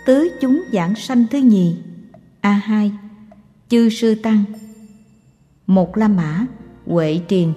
tứ chúng giảng sanh thứ nhì. A2. Chư sư tăng. Một La Mã, Huệ Triền.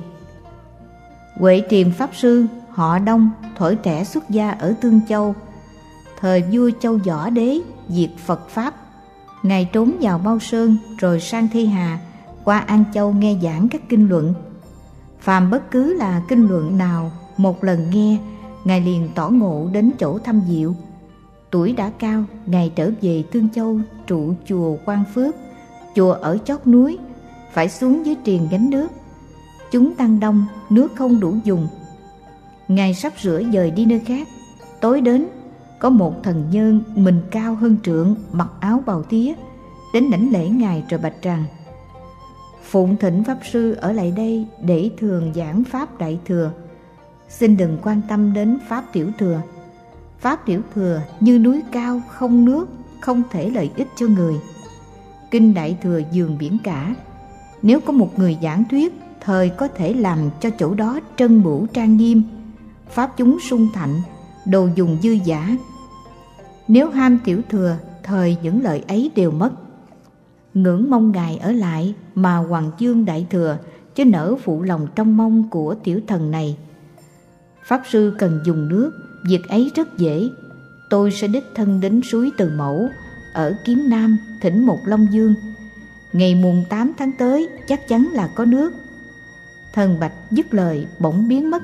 Huệ Triền pháp sư, họ Đông, thuở trẻ xuất gia ở Tương Châu. Thời vua Châu Võ Đế diệt Phật pháp, ngài trốn vào Bao Sơn rồi sang Thi Hà, qua An Châu nghe giảng các kinh luận. Phàm bất cứ là kinh luận nào, một lần nghe, ngài liền tỏ ngộ đến chỗ thâm diệu. Tuổi đã cao, ngài trở về Tương Châu trụ chùa Quang Phước. Chùa ở chót núi, phải xuống dưới triền gánh nước. Chúng tăng đông, nước không đủ dùng. Ngài sắp sửa dời đi nơi khác. Tối đến, có một thần nhân mình cao hơn trượng, mặc áo bào tía, đến đảnh lễ ngài rồi bạch rằng: Phụng thỉnh pháp sư ở lại đây để thường giảng pháp đại thừa, xin đừng quan tâm đến pháp tiểu thừa. Pháp tiểu thừa như núi cao không nước, không thể lợi ích cho người. Kinh đại thừa dường biển cả, nếu có một người giảng thuyết, thời có thể làm cho chỗ đó trân bửu trang nghiêm, pháp chúng sung thạnh, đồ dùng dư dả. Nếu ham tiểu thừa, thời những lợi ấy đều mất. Ngưỡng mong ngài ở lại mà hoàng dương đại thừa, chứ nỡ phụ lòng trong mong của tiểu thần này. Pháp sư cần dùng nước, việc ấy rất dễ. Tôi sẽ đích thân đến suối Từ Mẫu ở Kiếm Nam thỉnh một long dương. Ngày mùng 8 tháng tới chắc chắn là có nước. Thần bạch dứt lời bỗng biến mất.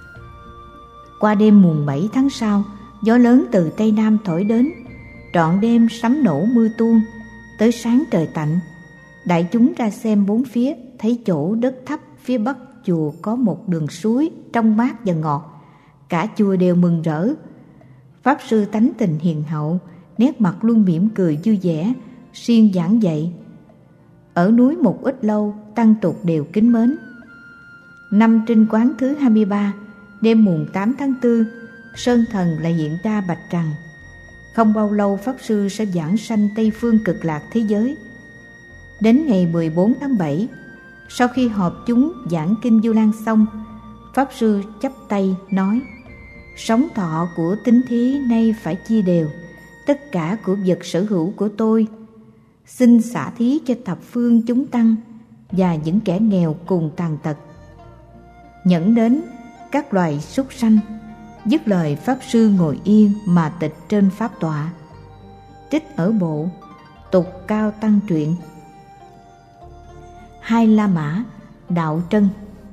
Qua đêm mùng 7 tháng sau, gió lớn từ Tây Nam thổi đến, trọn đêm sấm nổ mưa tuôn. Tới sáng trời tạnh, đại chúng ra xem bốn phía, thấy chỗ đất thấp phía bắc chùa có một đường suối trong mát và ngọt. Cả chùa đều mừng rỡ. Pháp sư tánh tình hiền hậu, nét mặt luôn mỉm cười vui vẻ, siêng giảng dạy. Ở núi một ít lâu, tăng tục đều kính mến. Năm Trinh Quán thứ 23, đêm mùng 8 tháng 4, Sơn Thần lại hiện ra bạch rằng: không bao lâu Pháp sư sẽ giảng sanh Tây Phương Cực Lạc thế giới. Đến ngày 14 tháng 7, sau khi họp chúng giảng kinh Vu Lan xong, Pháp sư chắp tay nói: sống thọ của tín thí nay phải chia đều, tất cả của vật sở hữu của tôi xin xả thí cho thập phương chúng tăng và những kẻ nghèo cùng tàn tật, nhẫn đến các loài súc sanh. Dứt lời, Pháp sư ngồi yên mà tịch trên pháp tọa. Trích ở bộ Tục Cao Tăng Truyện. Hai La Mã, Đạo Trân.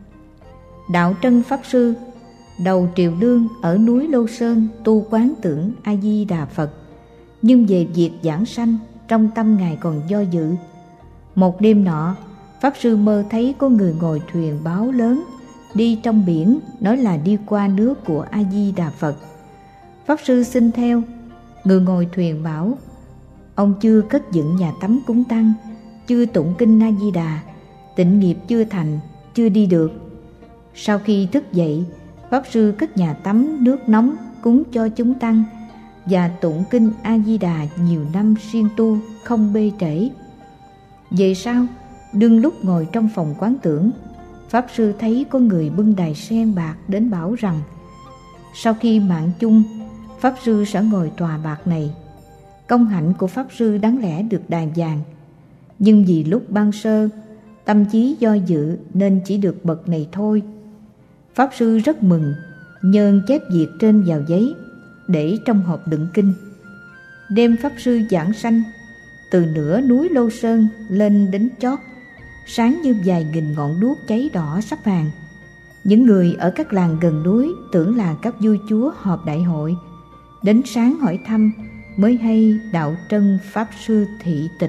Đạo Trân Pháp sư, đầu triều Lương ở núi Lô Sơn tu quán tưởng A Di Đà Phật, nhưng về việc giảng sanh trong tâm ngài còn do dự. Một đêm nọ, Pháp sư mơ thấy có người ngồi thuyền báo lớn đi trong biển, nói là đi qua nước của A Di Đà Phật. Pháp sư xin theo. Người ngồi thuyền bảo: ông chưa cất dựng nhà tắm cúng tăng, chưa tụng kinh A Di Đà, tịnh nghiệp chưa thành, chưa đi được. Sau khi thức dậy, Pháp sư cất nhà tắm nước nóng cúng cho chúng tăng và tụng kinh A Di Đà nhiều năm siêng tu, không bê trễ. Về sau, đương lúc ngồi trong phòng quán tưởng, Pháp sư thấy có người bưng đài sen bạc đến bảo rằng sau khi mạng chung, Pháp sư sẽ ngồi tòa bạc này. Công hạnh của Pháp sư đáng lẽ được đài vàng, nhưng vì lúc ban sơ tâm trí do dự nên chỉ được bậc này thôi. Pháp sư rất mừng, nhơn chép việc trên vào giấy để trong hộp đựng kinh. Đêm Pháp sư giảng sanh, từ nửa núi Lô Sơn lên đến chót, sáng như vài nghìn ngọn đuốc cháy đỏ sắp vàng. Những người ở các làng gần núi tưởng là các vua chúa họp đại hội, đến sáng hỏi thăm mới hay Đạo Trân Pháp sư thị tịch.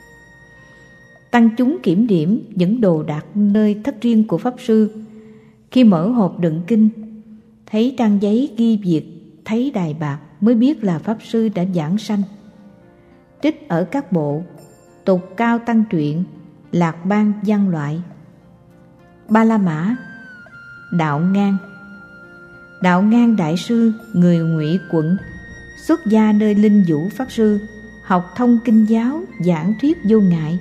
Tăng chúng kiểm điểm những đồ đạc nơi thất riêng của Pháp sư. Khi mở hộp đựng kinh, thấy trang giấy ghi việc, thấy đài bạc mới biết là Pháp sư đã giảng sanh. Trích ở các bộ Tục Cao Tăng Truyện, Lạc Bang Văn Loại. Ba La Mã, Đạo Ngang. Đạo Ngang đại sư, người Ngụy quận, xuất gia nơi Linh Vũ Pháp sư, học thông kinh giáo, giảng thuyết vô ngại.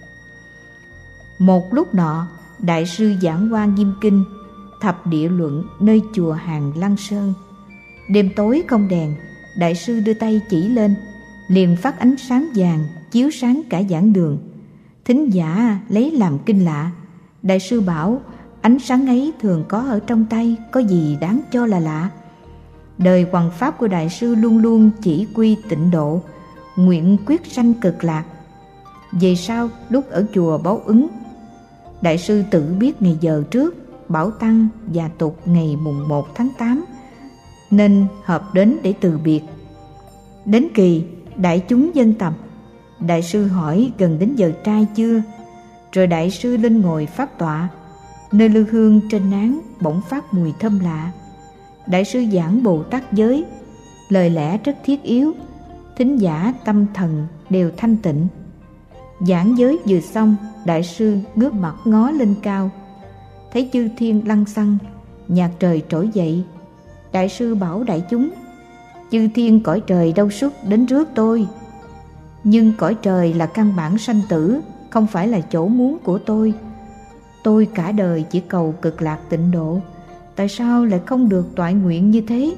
Một lúc nọ, đại sư giảng qua nghiêm kinh, thập địa luận nơi chùa Hàng Lăng Sơn. Đêm tối không đèn, đại sư đưa tay chỉ lên, liền phát ánh sáng vàng chiếu sáng cả giảng đường. Thính giả lấy làm kinh lạ. Đại sư bảo ánh sáng ấy thường có ở trong tay, có gì đáng cho là lạ. Đời hoằng pháp của đại sư luôn luôn chỉ quy tịnh độ, nguyện quyết sanh cực lạc. Về sau lúc ở chùa Báo Ứng, đại sư tự biết ngày giờ trước bảo tăng và tục ngày mùng 1 tháng 8, nên hợp đến để từ biệt. Đến kỳ đại chúng dân tập, đại sư hỏi gần đến giờ trai chưa, rồi đại sư lên ngồi pháp tọa. Nơi lư hương trên nán bỗng phát mùi thơm lạ. Đại sư giảng Bồ Tát giới, lời lẽ rất thiết yếu, thính giả tâm thần đều thanh tịnh. Giảng giới vừa xong, đại sư ngước mặt ngó lên cao, thấy chư thiên lăng xăng, nhạc trời trỗi dậy. Đại sư bảo đại chúng: chư thiên cõi trời đâu xuất đến rước tôi, nhưng cõi trời là căn bản sanh tử, không phải là chỗ muốn của tôi. Tôi cả đời chỉ cầu cực lạc tịnh độ, tại sao lại không được toại nguyện như thế?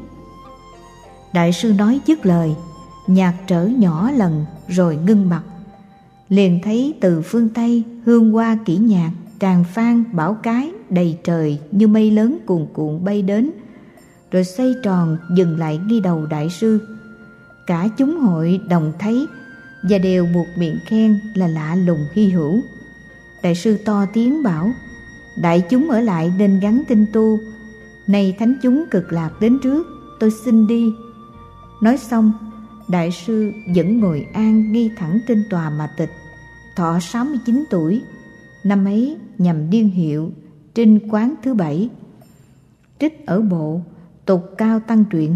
Đại sư nói dứt lời, nhạc trở nhỏ lần rồi ngưng bặt. Liền thấy từ phương Tây hương hoa kỹ nhạc, tràng phan bảo cái đầy trời như mây lớn cuồn cuộn bay đến, rồi xoay tròn dừng lại ngay đầu đại sư. Cả chúng hội đồng thấy và đều buộc miệng khen là lạ lùng hy hữu. Đại sư to tiếng bảo: đại chúng ở lại nên gắng tinh tu, nay thánh chúng cực lạc đến trước, tôi xin đi. Nói xong, đại sư vẫn ngồi an ngay thẳng trên tòa mà tịch. Thọ 69 tuổi, năm ấy nhằm niên hiệu Trinh Quán thứ 7. Trích ở bộ Tục Cao Tăng Truyện.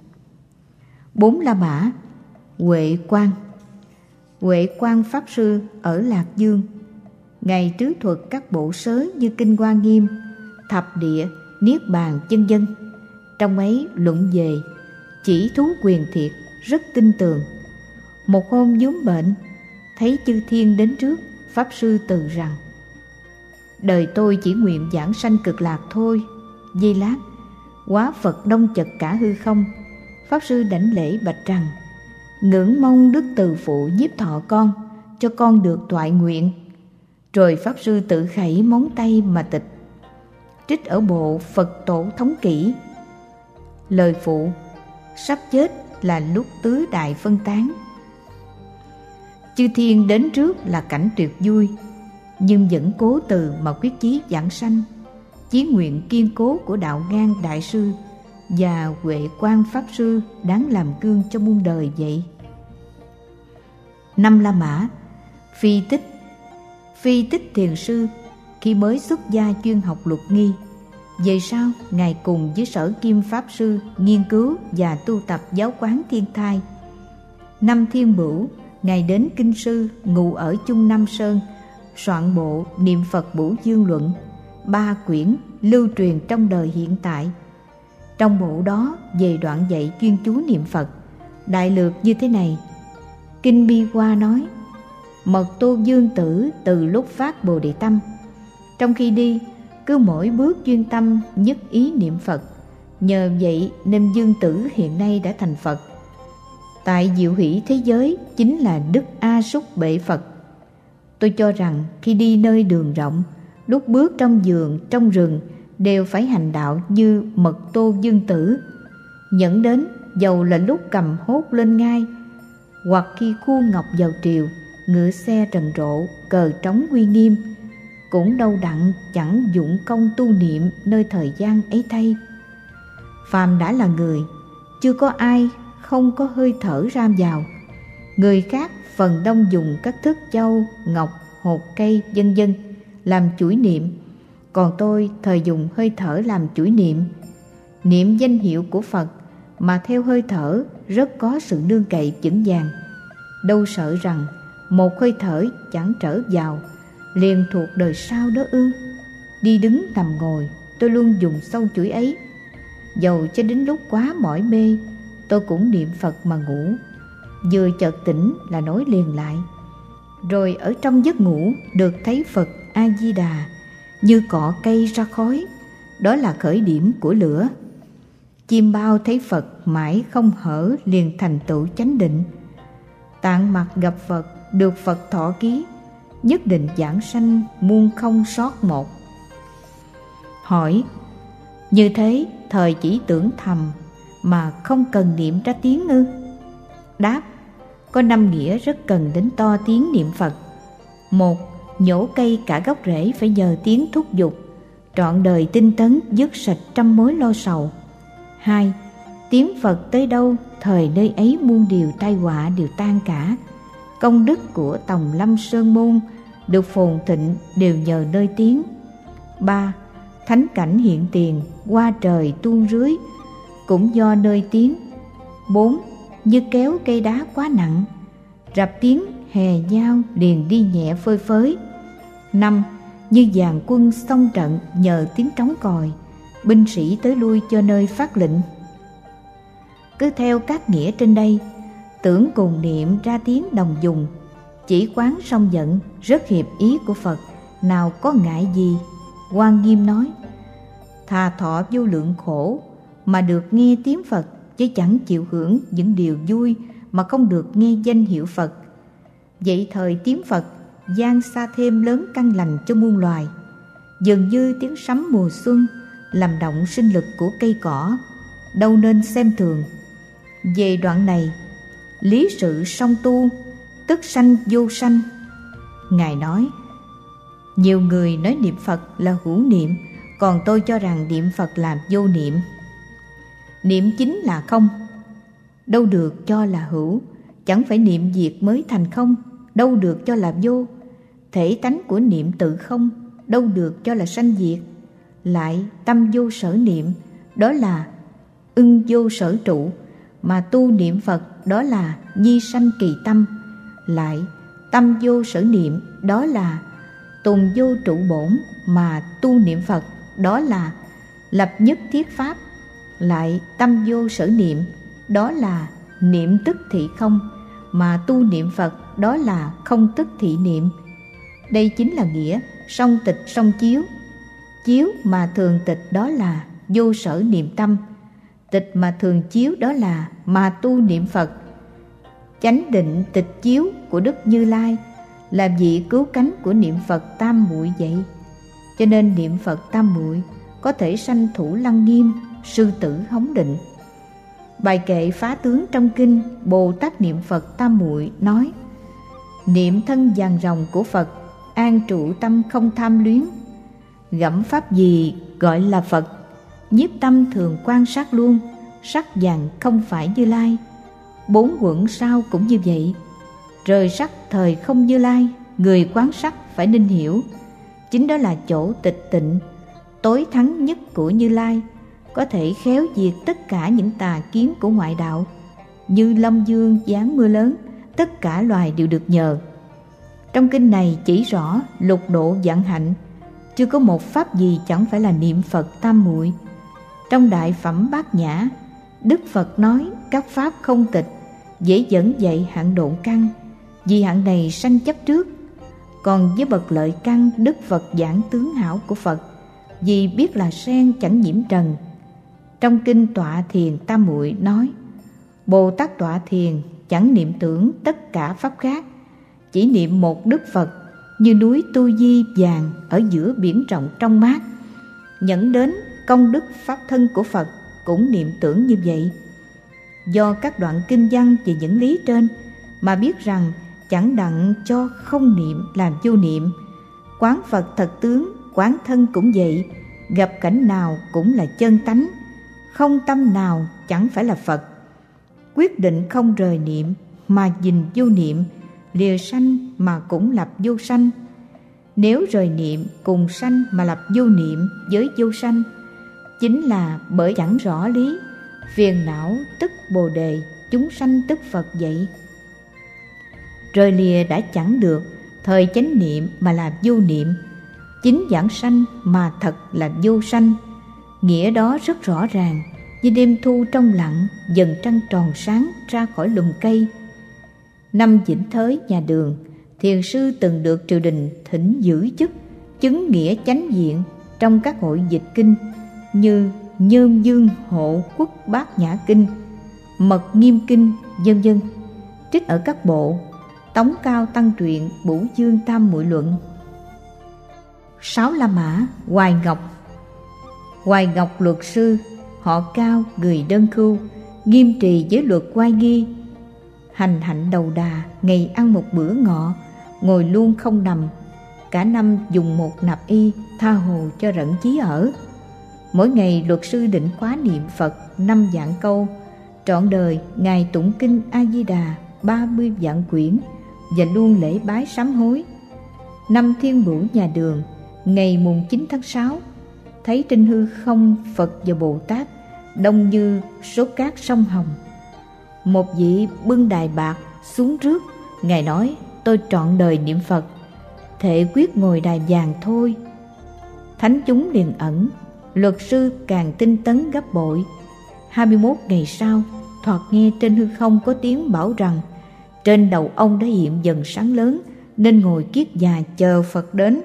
4 La Mã. Huệ Quang. Huệ Quang pháp sư ở Lạc Dương. Ngài trứ thuật các bộ sớ như Kinh Hoa Nghiêm, Thập Địa, Niết Bàn vân vân. Trong ấy luận về chỉ thú quyền thiệt, rất tin tường. Một hôm vốn bệnh, thấy chư thiên đến trước, pháp sư từ rằng: đời tôi chỉ nguyện giảng sanh cực lạc thôi. Giây lát, hóa Phật đông chật cả hư không. Pháp sư đảnh lễ bạch rằng: ngưỡng mong đức từ phụ nhiếp thọ con, cho con được toại nguyện. Rồi pháp sư tự khẩy móng tay mà tịch. Trích ở bộ Phật Tổ Thống Kỷ. Lời phụ: sắp chết là lúc tứ đại phân tán. Chư thiên đến trước là cảnh tuyệt vui, nhưng vẫn cố từ mà quyết chí giảng sanh. Chí nguyện kiên cố của đạo ngang đại sư và Huệ Quang pháp sư đáng làm gương cho muôn đời vậy. 5 La Mã. Phi Tích. Phi Tích thiền sư khi mới xuất gia chuyên học luật nghi. Về sau, ngài cùng với Sở Kim pháp sư nghiên cứu và tu tập giáo quán Thiên Thai. Năm Thiên Bửu, ngài đến kinh sư ngụ ở Chung Nam Sơn, soạn bộ Niệm Phật Bửu Dương Luận, 3 quyển lưu truyền trong đời hiện tại. Trong bộ đó về đoạn dạy chuyên chú niệm Phật, đại lược như thế này. Kinh Bi Hoa nói: Mật Tô Dương Tử từ lúc phát Bồ Đề Tâm, trong khi đi cứ mỗi bước chuyên tâm nhất ý niệm Phật. Nhờ vậy nên Dương Tử hiện nay đã thành Phật. Tại Diệu Hỷ thế giới chính là Đức A Súc Bệ Phật. Tôi cho rằng khi đi nơi đường rộng, lúc bước trong vườn, trong rừng đều phải hành đạo như Mật Tô Dương Tử. Nhẫn đến dầu là lúc cầm hốt lên ngai, hoặc khi khu ngọc vào triều, ngựa xe trần rộ, cờ trống uy nghiêm, cũng đâu đặng chẳng dụng công tu niệm nơi thời gian ấy thay. Phàm đã là người, chưa có ai không có hơi thở ra vào. Người khác phần đông dùng các thức châu, ngọc, hột cây vân vân làm chuỗi niệm, còn tôi thời dùng hơi thở làm chuỗi niệm. Niệm danh hiệu của Phật mà theo hơi thở rất có sự nương cậy vững vàng. Đâu sợ rằng một hơi thở chẳng trở vào liền thuộc đời sau đó ư? Đi đứng nằm ngồi tôi luôn dùng sâu chuỗi ấy. Dầu cho đến lúc quá mỏi mê, tôi cũng niệm Phật mà ngủ. Vừa chợt tỉnh là nói liền lại. Rồi ở trong giấc ngủ được thấy Phật A-di-đà như cọ cây ra khói, đó là khởi điểm của lửa. Chim bao thấy Phật mãi không hở liền thành tựu chánh định. tạng mặt gặp Phật, được Phật thọ ký, nhất định giảng sanh muôn không sót một. Hỏi: như thế thời chỉ tưởng thầm mà không cần niệm ra tiếng ư? Đáp: có 5 nghĩa rất cần đến to tiếng niệm Phật. 1. Nhổ cây cả gốc rễ phải nhờ tiếng thúc giục, trọn đời tinh tấn dứt sạch trăm mối lo sầu. 2. Tiếng Phật tới đâu, thời nơi ấy muôn điều tai họa đều tan cả. Công đức của Tòng Lâm Sơn Môn được phồn thịnh đều nhờ nơi tiếng. 3. Thánh cảnh hiện tiền, hoa trời tuôn rưới cũng do nơi tiếng. 4. Như kéo cây đá quá nặng, rập tiếng hè nhau liền đi nhẹ phơi phới. 5. Như dàn quân xông trận nhờ tiếng trống còi, binh sĩ tới lui cho nơi phát lệnh. Cứ theo các nghĩa trên đây, tưởng cùng niệm ra tiếng đồng dùng, chỉ quán song giận, rất hiệp ý của Phật, nào có ngại gì. Quan Nghiêm nói: thà thọ vô lượng khổ mà được nghe tiếng Phật, chứ chẳng chịu hưởng những điều vui mà không được nghe danh hiệu Phật. Vậy thời tiếng Phật giang xa thêm lớn căn lành cho muôn loài, dường như tiếng sấm mùa xuân làm động sinh lực của cây cỏ, đâu nên xem thường. Về đoạn này, lý sự song tu, tức sanh vô sanh. Ngài nói: nhiều người nói niệm Phật là hữu niệm, còn tôi cho rằng niệm Phật là vô niệm. Niệm chính là không, đâu được cho là hữu. Chẳng phải niệm diệt mới thành không, đâu được cho là vô. Thể tánh của niệm tự không, đâu được cho là sanh diệt. Lại tâm vô sở niệm, đó là ưng vô sở trụ, mà tu niệm Phật đó là nhi sanh kỳ tâm. Lại tâm vô sở niệm, đó là tùng vô trụ bổn, mà tu niệm Phật đó là lập nhất thiết pháp. Lại tâm vô sở niệm, đó là niệm tức thị không, mà tu niệm Phật đó là không tức thị niệm. Đây chính là nghĩa song tịch song chiếu. Chiếu mà thường tịch đó là vô sở niệm tâm, tịch mà thường chiếu đó là mà tu niệm Phật. Chánh định tịch chiếu của Đức Như Lai là vị cứu cánh của niệm Phật tam muội vậy. Cho nên niệm Phật tam muội có thể sanh Thủ Lăng Nghiêm, Sư Tử Hống Định. Bài kệ phá tướng trong kinh Bồ Tát niệm Phật tam muội nói: niệm thân vàng rồng của Phật, an trụ tâm không tham luyến. Gẫm pháp gì gọi là Phật, nhiếp tâm thường quan sát luôn. Sắc vàng không phải Như Lai, 4 quẩn sao cũng như vậy. Rời sắc thời không Như Lai, người quán sắc phải nên hiểu. Chính đó là chỗ tịch tịnh, tối thắng nhất của Như Lai, có thể khéo diệt tất cả những tà kiến của ngoại đạo. Như lâm dương giáng mưa lớn, tất cả loài đều được nhờ. Trong kinh này chỉ rõ lục độ vạn hạnh, chưa có một pháp gì chẳng phải là niệm Phật tam muội. Trong Đại Phẩm Bát Nhã, Đức Phật nói các pháp không tịch dễ dẫn dạy hạng độn căn, vì hạng này sanh chấp trước. Còn với bậc lợi căn, Đức Phật giảng tướng hảo của Phật, vì biết là sen chẳng nhiễm trần. Trong kinh Tọa Thiền tam muội nói: Bồ Tát tọa thiền chẳng niệm tưởng tất cả pháp khác, chỉ niệm một Đức Phật, như núi Tu Di vàng ở giữa biển rộng trong mát. Nhẫn đến công đức pháp thân của Phật cũng niệm tưởng như vậy. Do các đoạn kinh văn về những lý trên mà biết rằng chẳng đặng cho không niệm làm vô niệm. Quán Phật thật tướng, quán thân cũng vậy, gặp cảnh nào cũng là chân tánh, không tâm nào chẳng phải là Phật. Quyết định không rời niệm mà gìn vô niệm, lìa sanh mà cũng lập vô sanh. Nếu rời niệm cùng sanh mà lập vô niệm với vô sanh, chính là bởi chẳng rõ lý, phiền não tức Bồ Đề, chúng sanh tức Phật vậy. Rời lìa đã chẳng được, thời chánh niệm mà là vô niệm, chính giảng sanh mà thật là vô sanh. Nghĩa đó rất rõ ràng, như đêm thu trong lặng, dần trăng tròn sáng ra khỏi lùm cây. Năm Vĩnh Thới nhà Đường, thiền sư từng được triều đình thỉnh giữ chức chứng nghĩa chánh diện trong các hội dịch kinh như Nhơn Dương Hộ Quốc Bát Nhã Kinh, Mật Nghiêm Kinh, vân vân. Trích ở các bộ Tống Cao Tăng Truyện, Bửu Dương Tam Muội Luận. 6 La Mã. Hoài Ngọc. Hoài Ngọc luật sư, họ Cao, người đơn cưu, nghiêm trì giới luật oai nghi, hành hạnh đầu đà, ngày ăn một bữa ngọ, ngồi luôn không nằm, cả năm dùng một nạp y, tha hồ cho rẫn chí ở. Mỗi ngày luật sư định khóa niệm Phật 5 vạn câu, trọn đời ngài tụng kinh A Di Đà 30 vạn quyển và luôn lễ bái sám hối. Năm Thiên Bửu nhà Đường, ngày mùng 9 tháng 6, thấy trên hư không Phật và Bồ Tát đông như số cát sông Hồng. Một vị bưng đài bạc xuống rước, ngài nói: tôi trọn đời niệm Phật, thệ quyết ngồi đài vàng thôi. Thánh chúng liền ẩn, luật sư càng tinh tấn gấp bội. 21 ngày sau, thoạt nghe trên hư không có tiếng bảo rằng trên đầu ông đã hiện dần sáng lớn, nên ngồi kiết già chờ Phật đến.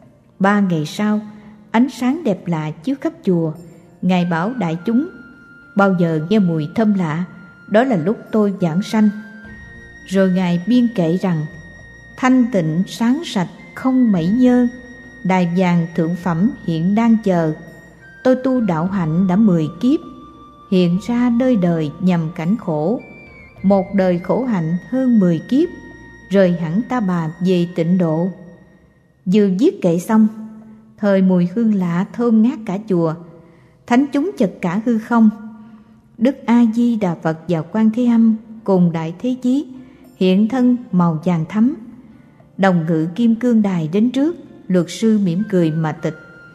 3 ngày sau, ánh sáng đẹp lạ chiếu khắp chùa. Ngài bảo đại chúng: bao giờ nghe mùi thơm lạ, đó là lúc tôi giảng sanh. Rồi ngài biên kệ rằng: thanh tịnh sáng sạch không mảy nhơ, đài vàng thượng phẩm hiện đang chờ. Tôi tu đạo hạnh đã 10 kiếp, hiện ra nơi đời nhằm cảnh khổ. Một đời khổ hạnh hơn 10 kiếp, rời hẳn ta bà về tịnh độ. Vừa viết kệ xong, thời mùi hương lạ thơm ngát cả chùa. Thánh chúng chật cả hư không. Đức A Di Đà Phật và Quan Thế Âm cùng Đại Thế Chí hiện thân màu vàng thắm, đồng ngự kim cương đài đến trước. Luật sư mỉm cười mà tịch.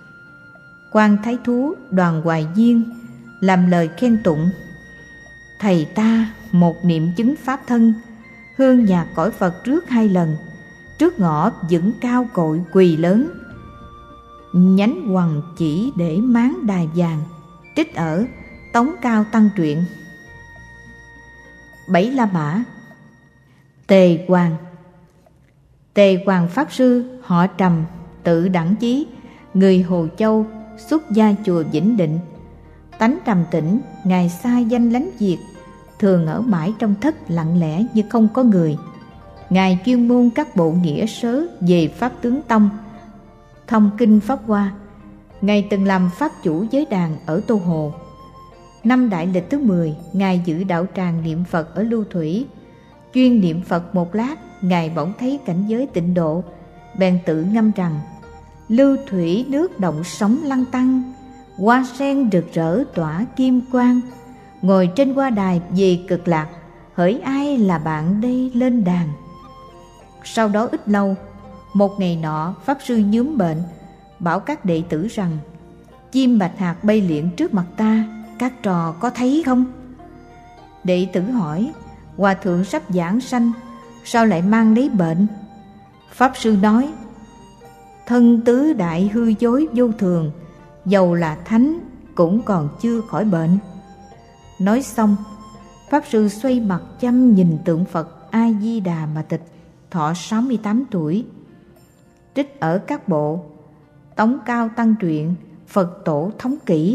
Quan Thái Thú Đoàn Hoài Diên làm lời khen tụng: thầy ta một niệm chứng pháp thân, hương nhạc cõi Phật rước 2 lần, trước ngõ vững cao cội quỳ lớn, nhánh hoằng chỉ để máng đài vàng. Trích ở Tống Cao Tăng Truyện. 7 La Mã. Tề Hoàng. Tề Hoàng Pháp Sư, họ Trầm, tự Đẳng Chí, người Hồ Châu, xuất gia chùa Vĩnh Định. Tánh trầm tĩnh, ngài xa danh lánh việc, thường ở mãi trong thất lặng lẽ như không có người. Ngài chuyên môn các bộ nghĩa sớ về Pháp Tướng Tông, thông kinh Pháp Hoa. Ngài từng làm pháp chủ giới đàn ở Tô Hồ. Năm Đại Lịch thứ 10, ngài giữ đạo tràng niệm Phật ở Lưu Thủy. Chuyên niệm Phật một lát, ngài bỗng thấy cảnh giới tịnh độ, bèn tự ngâm rằng: Lưu Thủy nước động sóng lăn tăng, hoa sen rực rỡ tỏa kim quang. Ngồi trên hoa đài về cực lạc, hỡi ai là bạn đây lên đàn. Sau đó ít lâu, một ngày nọ Pháp Sư nhúm bệnh, bảo các đệ tử rằng: chim bạch hạc bay liệng trước mặt ta, các trò có thấy không? Đệ tử hỏi: Hòa thượng sắp giảng sanh, sao lại mang lấy bệnh? Pháp Sư nói: thân tứ đại hư dối vô thường, dầu là thánh cũng còn chưa khỏi bệnh. Nói xong, Pháp Sư xoay mặt chăm nhìn tượng Phật A Di Đà mà tịch, thọ 68 tuổi. Trích ở các bộ Tống Cao Tăng Truyện, Phật Tổ Thống Kỷ.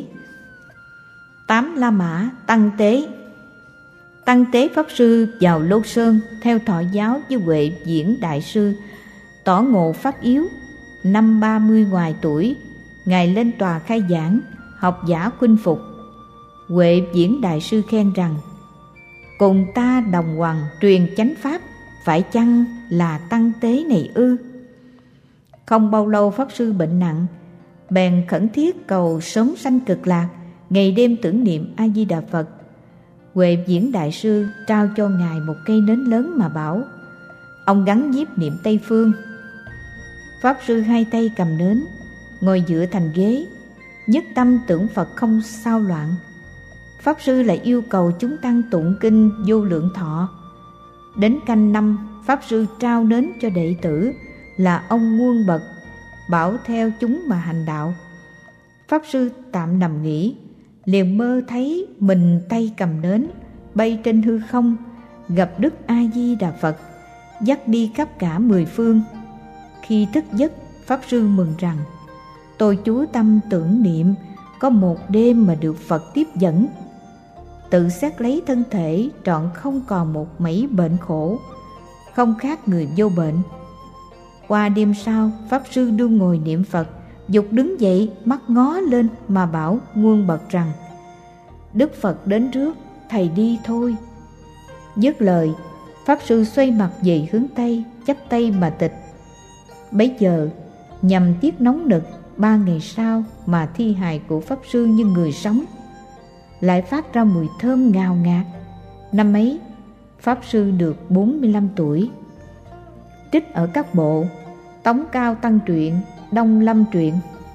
8 La Mã. Tăng Tế. Tăng Tế Pháp Sư vào Lô Sơn theo thọ giáo với Huệ Diễn Đại Sư, tỏ ngộ pháp yếu. Năm 30 ngoài tuổi, ngài lên tòa khai giảng, học giả khuynh phục. Huệ Diễn Đại Sư khen rằng: cùng ta đồng hoằng truyền chánh pháp, phải chăng là Tăng Tế này ư? Không bao lâu Pháp Sư bệnh nặng, bèn khẩn thiết cầu sớm sanh cực lạc, ngày đêm tưởng niệm A Di Đà Phật. Huệ Diễn Đại Sư trao cho ngài một cây nến lớn mà bảo: ông gắn nhiếp niệm Tây Phương. Pháp Sư hai tay cầm nến, ngồi dựa thành ghế, nhất tâm tưởng Phật không sao loạn. Pháp Sư lại yêu cầu chúng tăng tụng kinh Vô Lượng Thọ. Đến canh năm, Pháp Sư trao nến cho đệ tử là ông Nguồn Bật, bảo theo chúng mà hành đạo. Pháp Sư tạm nằm nghỉ, liền mơ thấy mình tay cầm nến bay trên hư không, gặp Đức A Di Đà Phật, dắt đi khắp cả 10 phương. Khi thức giấc, Pháp Sư mừng rằng: tôi chú tâm tưởng niệm, có một đêm mà được Phật tiếp dẫn. tự xét lấy thân thể trọn không còn một mảy bệnh khổ, không khác người vô bệnh. Qua đêm sau, Pháp Sư đương ngồi niệm Phật, dục đứng dậy mắt ngó lên mà bảo nguồn bậc rằng: Đức Phật đến trước, thầy đi thôi. Dứt lời, Pháp Sư xoay mặt về hướng Tây, chắp tay mà tịch. Bấy giờ nhằm tiết nóng nực, 3 ngày sau mà thi hài của Pháp Sư như người sống, lại phát ra mùi thơm ngào ngạt. Năm ấy Pháp Sư được 45 tuổi. Trích ở các bộ Tống Cao Tăng Truyện, Đông Lâm Truyện.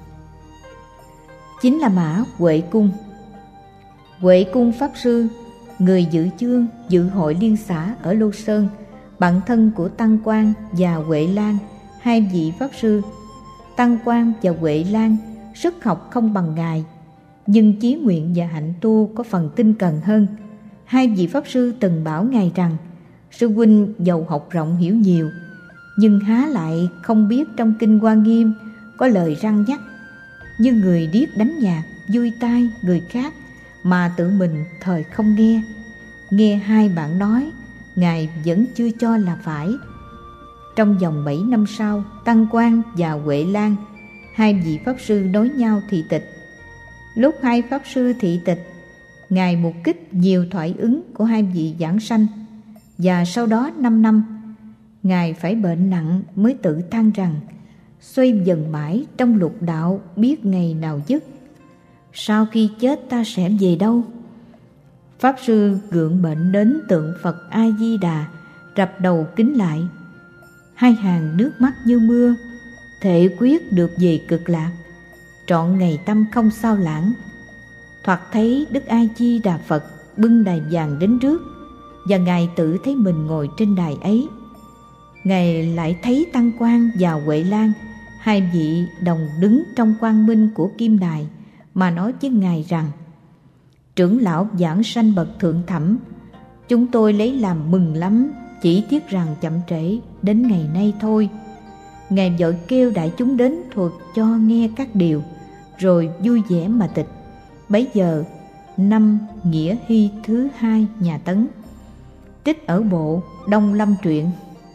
Chính là mã Huệ Cung. Huệ Cung Pháp Sư, người giữ chương dự hội liên xã ở Lô Sơn, bạn thân của Tăng Quang và Huệ Lan, hai vị Pháp Sư. Tăng Quang và Huệ Lan sức học không bằng ngài, nhưng chí nguyện và hạnh tu có phần tinh cần hơn. Hai vị Pháp Sư từng bảo ngài rằng: Sư huynh dầu học rộng hiểu nhiều, nhưng há lại không biết trong kinh Hoa Nghiêm có lời răn nhắc, như người điếc đánh nhạc vui tai người khác mà tự mình thời không nghe. Nghe hai bạn nói, ngài vẫn chưa cho là phải. Trong vòng 7 năm sau, Tăng Quang và Huệ Lan, hai vị Pháp Sư đối nhau thị tịch. Lúc hai Pháp Sư thị tịch, ngài mục kích nhiều thoại ứng của hai vị giảng sanh, và sau đó 5 năm, ngài phải bệnh nặng mới tự than rằng: Xoay dần mãi trong lục đạo, biết ngày nào dứt. Sau khi chết ta sẽ về đâu? Pháp Sư gượng bệnh đến tượng Phật A Di Đà, rập đầu kính lại, hai hàng nước mắt như mưa, thệ quyết được về cực lạc, trọn ngày tâm không sao lãng. Thoạt thấy Đức A Di Đà Phật bưng đài vàng đến trước, và ngài tự thấy mình ngồi trên đài ấy. Ngài lại thấy Tăng Quang và Huệ Lan, hai vị đồng đứng trong quang minh của kim đài, mà nói với ngài rằng: Trưởng lão giảng sanh bậc thượng thẩm, chúng tôi lấy làm mừng lắm, chỉ tiếc rằng chậm trễ đến ngày nay thôi. Ngài vội kêu đại chúng đến thuật cho nghe các điều, rồi vui vẻ mà tịch. Bấy giờ năm Nghĩa Hy thứ 2 nhà Tấn. Trích ở bộ Đông Lâm Truyện.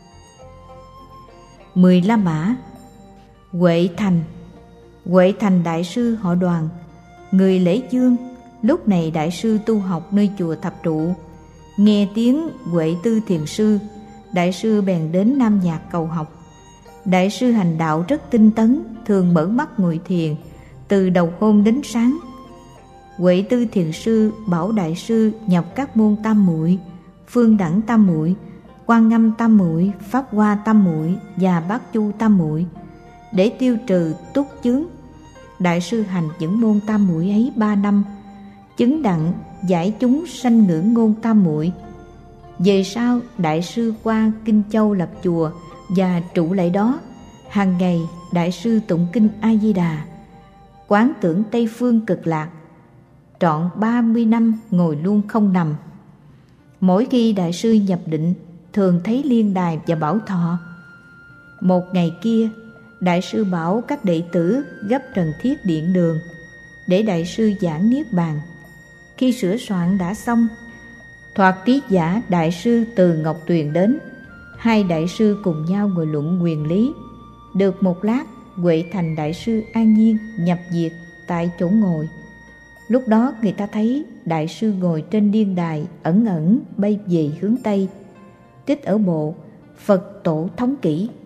10 La Mã. Huệ Thành. Huệ Thành đại sư họ Đoàn, người Lễ Dương. Lúc này đại sư tu học nơi chùa Thập Trụ. Nghe tiếng Huệ Tư thiền sư, đại sư bèn đến Nam Nhạc cầu học. Đại sư hành đạo rất tinh tấn, thường mở mắt ngồi thiền từ đầu hôm đến sáng. Huệ Tư thiền sư bảo đại sư nhập các môn tam muội, phương đẳng tam muội, quan ngâm tam muội, pháp hoa tam muội và bát chu tam muội để tiêu trừ túc chướng. Đại sư hành những môn tam muội ấy 3 năm, chứng đặng giải chúng sanh ngưỡng ngôn tam muội. Về sau đại sư qua Kinh Châu lập chùa và trụ lại đó. Hàng ngày đại sư tụng kinh A Di Đà, quán tưởng Tây phương cực lạc, trọn 30 năm ngồi luôn không nằm. Mỗi khi đại sư nhập định, thường thấy liên đài và bảo thọ. Một ngày kia, đại sư bảo các đệ tử gấp trần thiết điện đường để đại sư giảng niết bàn. Khi sửa soạn đã xong, thoạt trí giả đại sư từ Ngọc Tuyền đến. Hai đại sư cùng nhau ngồi luận quyền lý. Được một lát, Huệ Thành đại sư an nhiên nhập diệt tại chỗ ngồi. Lúc đó người ta thấy đại sư ngồi trên điên đài, ẩn ẩn bay về hướng Tây. Trích ở bộ Phật Tổ Thống Kỷ.